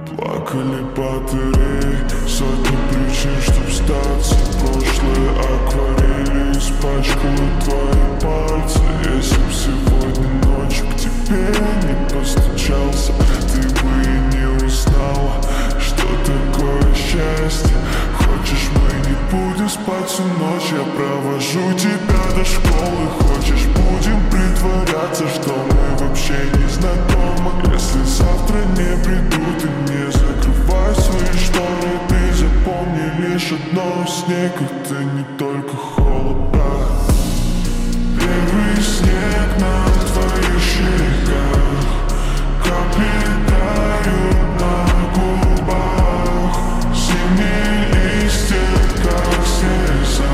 Плакали батареи, сотни причин, чтоб сдаться. Прошлое акварели испачкало твои пальцы. Если б сегодня ночью к тебе не постучался, ты бы и не узнала, что такое счастье. Хочешь, мы не будем спать всю ночь, я провожу тебя до школы. Хочешь, будем притворяться, что мы вообще не знакомы. Если завтра не приду, ты не закрывай свои шторы. Ты запомни лишь одно: снег — это не только холод, а первый снег на твоих щеках, капли тают на губах, зимние листья, как слеза,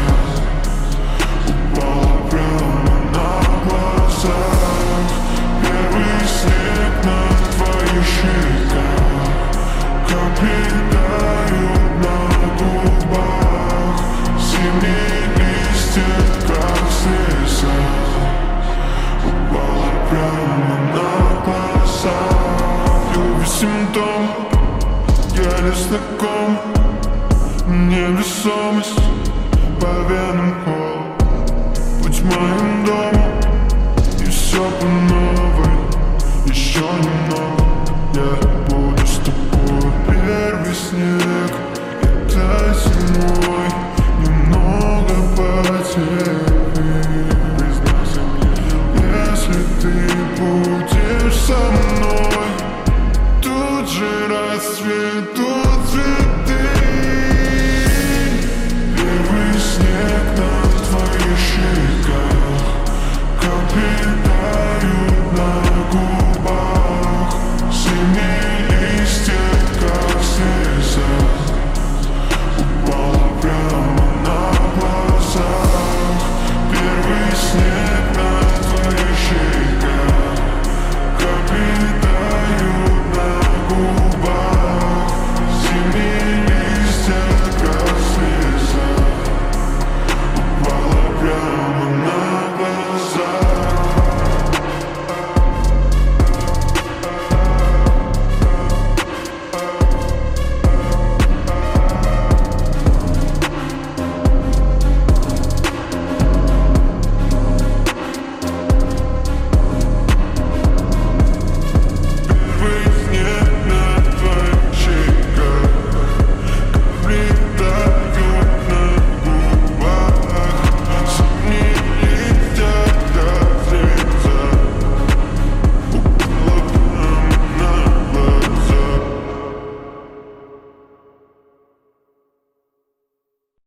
упала прямо на глазах. Первый снег на твоих щеках, капли тают на губах, зимние листья, как слеза, упала прямо на глазах. Бессимптом, я лишь знаком, невесомость по венам холод. Будь моим домом, и все по новой. Еще немного, я буду с тобой. Первый снег — это зимой, немного потерян. Признайся мне, если ты будешь со мной, тут же рассвет, тут же